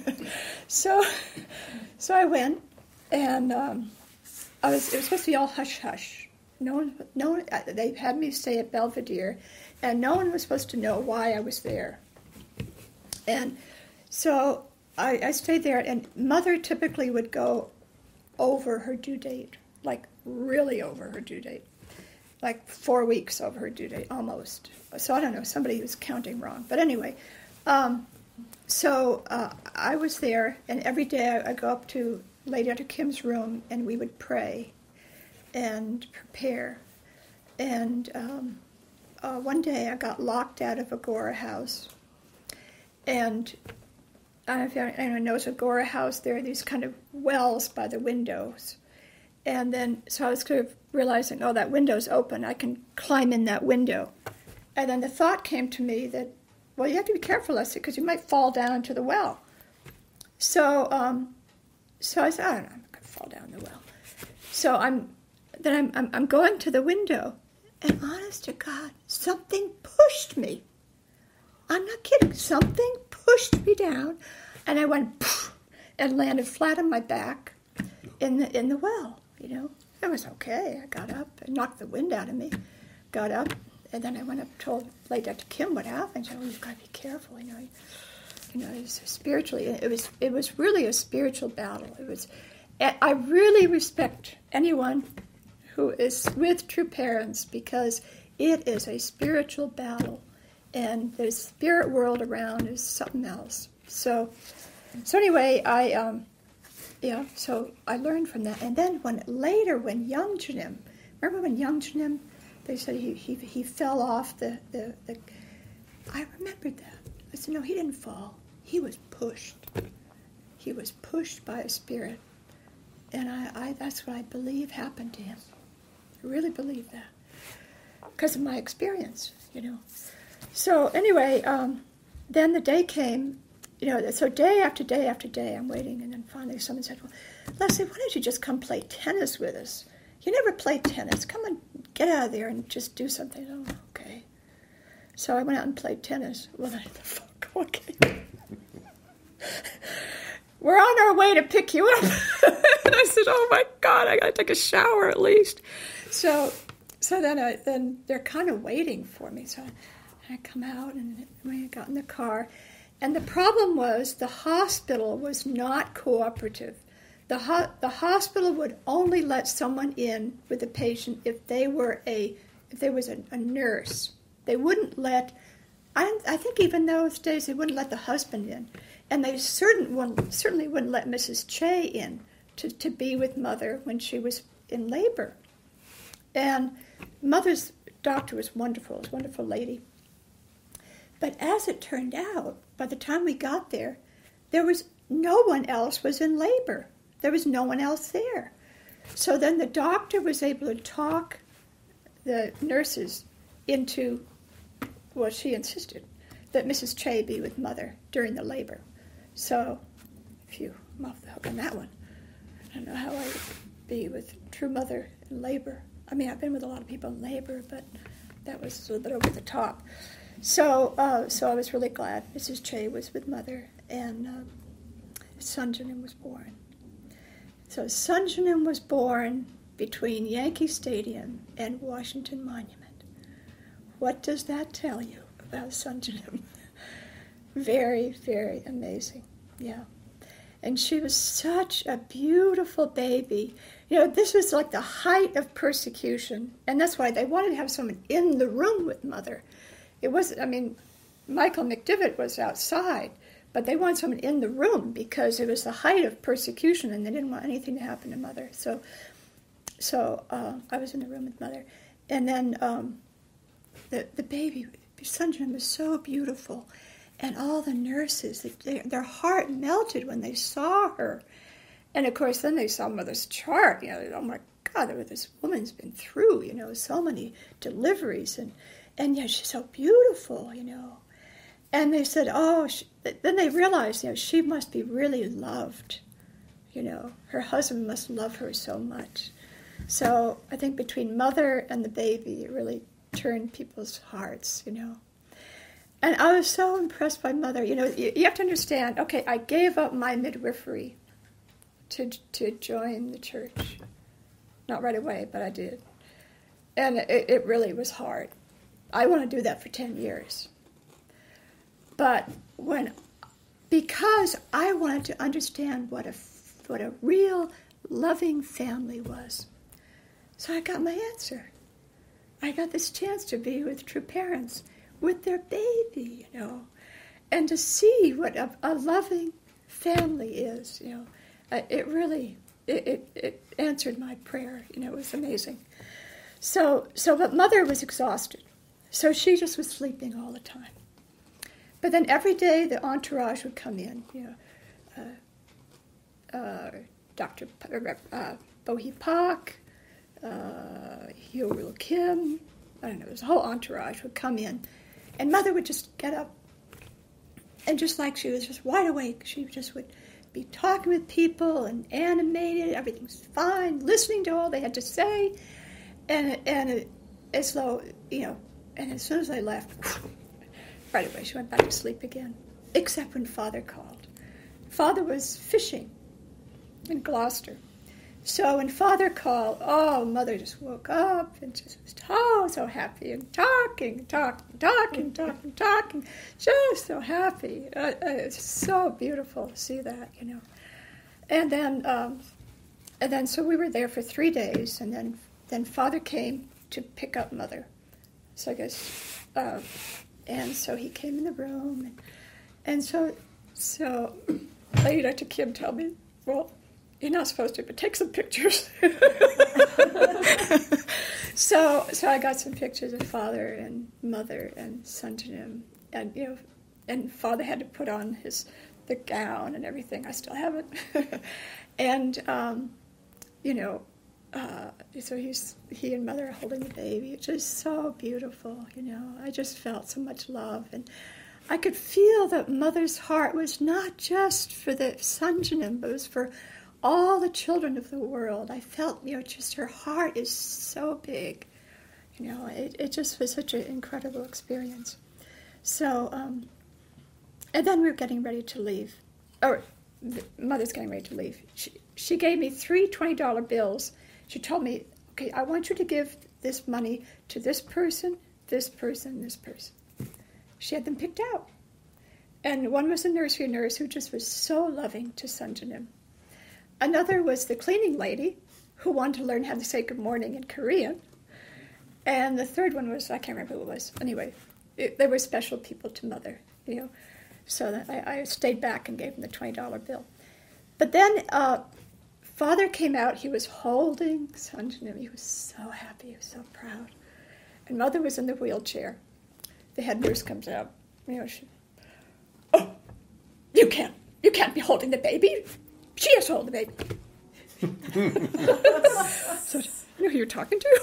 S1: So I went, and it was supposed to be all hush-hush. No one, they had me stay at Belvedere, and no one was supposed to know why I was there. And so I stayed there, and Mother typically would go over her due date, like really over her due date, like 4 weeks over her due date, almost. So I don't know, somebody was counting wrong. But anyway, so I was there, and every day I go up to Lady Dr. Kim's room, and we would pray and prepare. And one day I got locked out of Agora House. And I don't know if anyone knows Agora House. There are these kind of wells by the windows. And then, so I was kind of realizing, oh, that window's open. I can climb in that window. And then the thought came to me that, well, you have to be careful, Leslie, because you might fall down into the well. So I said, oh, no, I'm not going to fall down the well. So I'm going to the window, and honest to God, something pushed me. I'm not kidding. Something pushed me down, and I went poof, and landed flat on my back in the well. You know, it was okay. I got up and knocked the wind out of me. Got up, and then I went up and told Lady Dr. Kim what happened. She said, "Oh, you've got to be careful." You know, it was spiritually. It was really a spiritual battle. It was. I really respect anyone who is with True Parents, because it is a spiritual battle, and the spirit world around is something else. So anyway, Yeah, so I learned from that. And then when Young Janim, remember when Young Janim, they said he fell off the I remembered that. I said, no, he didn't fall. He was pushed. He was pushed by a spirit. And I that's what I believe happened to him. I really believe that. Because of my experience, So anyway, then the day came, so day after day after day I'm waiting, and then finally someone said, well, Leslie, why don't you just come play tennis with us? You never played tennis. Come on, get out of there and just do something. Oh, okay. So I went out and played tennis. Well, I thought, okay. We're on our way to pick you up. And I said, oh my God, I got to take a shower at least. So then they're kind of waiting for me. So I come out and we got in the car. And the problem was the hospital was not cooperative. The hospital would only let someone in with the patient if there was a nurse. They wouldn't let, I think even those days they wouldn't let the husband in. And they certainly wouldn't let Mrs. Che in to be with Mother when she was in labor. And Mother's doctor was wonderful, a wonderful lady. But as it turned out, by the time we got there, no one else was in labor. There was no one else there. So then the doctor was able to talk the nurses into, well, she insisted that Mrs. Che be with Mother during the labor. So, I'm off the hook on that one. I don't know how I would be with true Mother in labor. I mean, I've been with a lot of people in labor, but that was a little bit over the top. So I was really glad Mrs. Che was with Mother, and Sunjanim was born. So Sunjanim was born between Yankee Stadium and Washington Monument. What does that tell you about Sunjanim? Very, very amazing. Yeah. And she was such a beautiful baby. This was like the height of persecution, and that's why they wanted to have someone in the room with Mother. It wasn't, Michael McDivitt was outside, but they wanted someone in the room because it was the height of persecution, and they didn't want anything to happen to Mother. So I was in the room with Mother. And then the baby, Sunjanim, was so beautiful. And all the nurses, their heart melted when they saw her. And, of course, then they saw Mother's chart. Oh, my God, this woman's been through, so many deliveries. And yet she's so beautiful, And they said, then they realized, she must be really loved. Her husband must love her so much. So I think between Mother and the baby, it really turned people's hearts, And I was so impressed by Mother. You have to understand, okay, I gave up my midwifery to join the church. Not right away, but I did. And it really was hard. I want to do that for 10 years. But because I wanted to understand what a real loving family was. So I got my answer. I got this chance to be with true parents, with their baby, and to see what a loving family is, It really, it answered my prayer, it was amazing. But Mother was exhausted, so she just was sleeping all the time. But then every day the entourage would come in, Dr. Bohi Pak, Hyo Kim, I don't know, this whole entourage would come in. And Mother would just get up, and just like she was just wide awake, she just would be talking with people and animated, everything's fine, listening to all they had to say, and as though, and as soon as I left, right away she went back to sleep again, except when Father called. Father was fishing in Gloucester. So when Father called, Mother just woke up and just was so happy and talking, just so happy. It's so beautiful to see that, And then so we were there for 3 days, and then Father came to pick up Mother. So I guess, and so he came in the room, and so Lady Dr. Kim told me, well, you're not supposed to, but take some pictures. So I got some pictures of Father and Mother and Sanjanim, and and Father had to put on the gown and everything. I still have it, and so he and Mother are holding the baby. It's just so beautiful. I just felt so much love, and I could feel that Mother's heart was not just for the Sanjanim, but it was for all the children of the world. I felt, just her heart is so big. It just was such an incredible experience. So, and then we were getting ready to leave. Or, Mother's getting ready to leave. She gave me 3 $20 bills. She told me, okay, I want you to give this money to this person, this person, this person. She had them picked out. And one was a nursery nurse who just was so loving to Sanjanim. Another was the cleaning lady who wanted to learn how to say good morning in Korean. And the third one was, I can't remember who it was. Anyway, they were special people to Mother, So that I stayed back and gave him the $20 bill. But then Father came out. He was holding Sanjanim. He was so happy. He was so proud. And Mother was in the wheelchair. The head nurse comes out. You can't be holding the baby. She has to hold the baby. So, who you're talking to?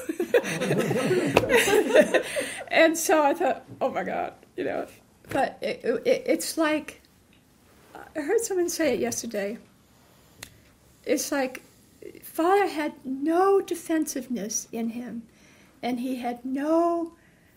S1: And so I thought, oh my God, But it's like, I heard someone say it yesterday. It's like Father had no defensiveness in him, and he had no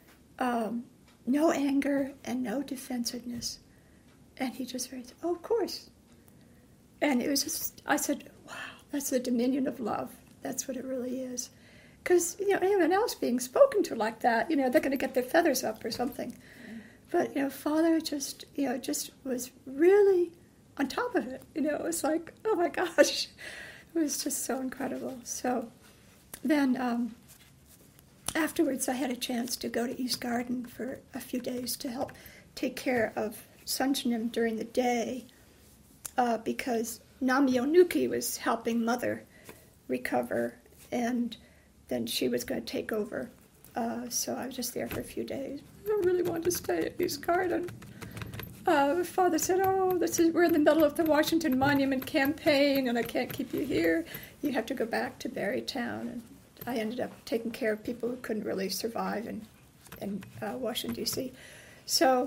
S1: anger and no defensiveness. And he just said, oh, of course. And it was just, I said, wow, that's the dominion of love. That's what it really is. Because, anyone else being spoken to like that, they're going to get their feathers up or something. But, Father just was really on top of it. It was like, oh my gosh. It was just so incredible. So then afterwards I had a chance to go to East Garden for a few days to help take care of Sanjanim during the day because Namio Nuki was helping Mother recover, and then she was going to take over. So I was just there for a few days. I really wanted to stay at East Garden. Father said, we're in the middle of the Washington Monument campaign, and I can't keep you here. You have to go back to Barrytown. And I ended up taking care of people who couldn't really survive in Washington, D.C. So,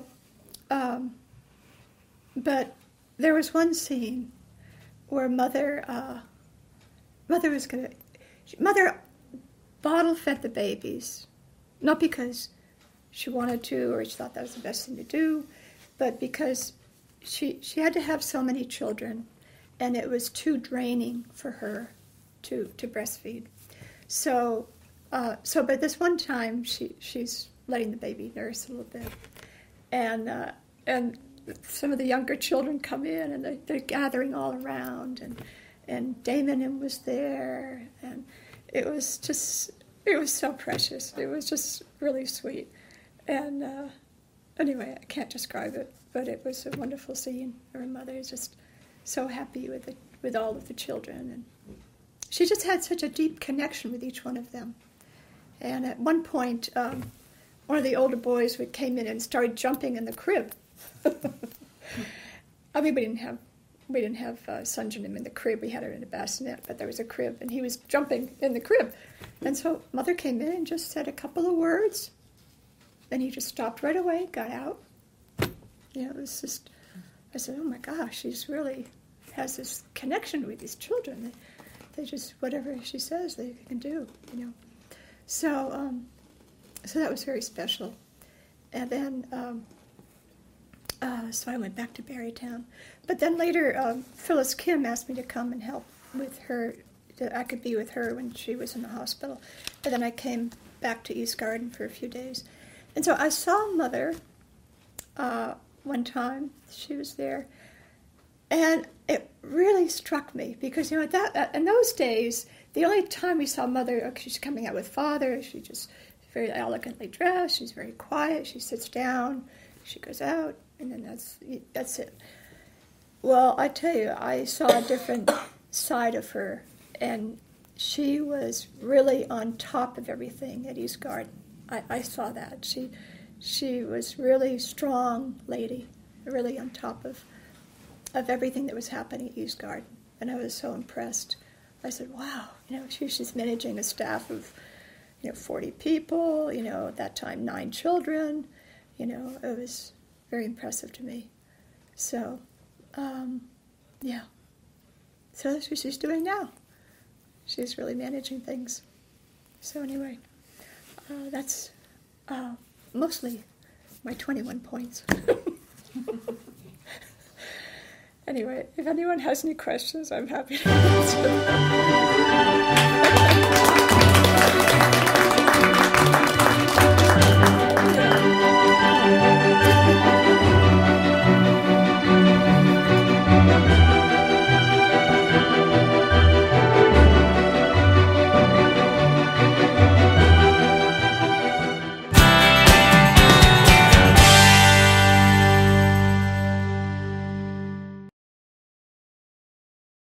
S1: but there was one scene where Mother bottle fed the babies, not because she wanted to or she thought that was the best thing to do, but because she had to have so many children, and it was too draining for her to breastfeed. So but this one time she's letting the baby nurse a little bit, and some of the younger children come in and they're gathering all around, and Damon was there, and it was so precious. It was just really sweet, and anyway, I can't describe it, but it was a wonderful scene. Her mother is just so happy with all of the children, and she just had such a deep connection with each one of them. And at one point, one of the older boys came in and started jumping in the crib. I mean, we didn't have Sanjanim in the crib. We had her in a bassinet, but there was a crib, and he was jumping in the crib. And so Mother came in and just said a couple of words. Then he just stopped right away, got out. It was just, I said, oh my gosh, she's really has this connection with these children. They just, whatever she says, they can do, So, so that was very special. And then, so I went back to Barrytown. But then later, Phyllis Kim asked me to come and help with her, that I could be with her when she was in the hospital. And then I came back to East Garden for a few days. And so I saw Mother one time. She was there. And it really struck me because, in those days, the only time we saw Mother, she's coming out with Father, she just very elegantly dressed, she's very quiet, she sits down, she goes out, and then that's it. Well, I tell you, I saw a different side of her, and she was really on top of everything at East Garden. I saw that. She was really strong lady, really on top of everything that was happening at East Garden, and I was so impressed. I said, wow, she's managing a staff of 40 people, at that time 9 children. It was very impressive to me. So, yeah. So that's what she's doing now. She's really managing things. So anyway, that's mostly my 21 points. Anyway, if anyone has any questions, I'm happy to answer.